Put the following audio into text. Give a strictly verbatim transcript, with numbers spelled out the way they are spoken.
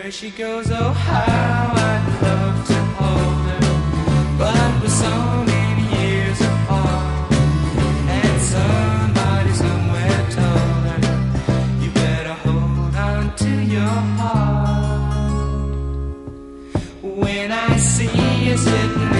She goes, oh, how I'd love to hold her, but we're so many years apart, and somebody somewhere told her, you better hold on to your heart. When I see you sitting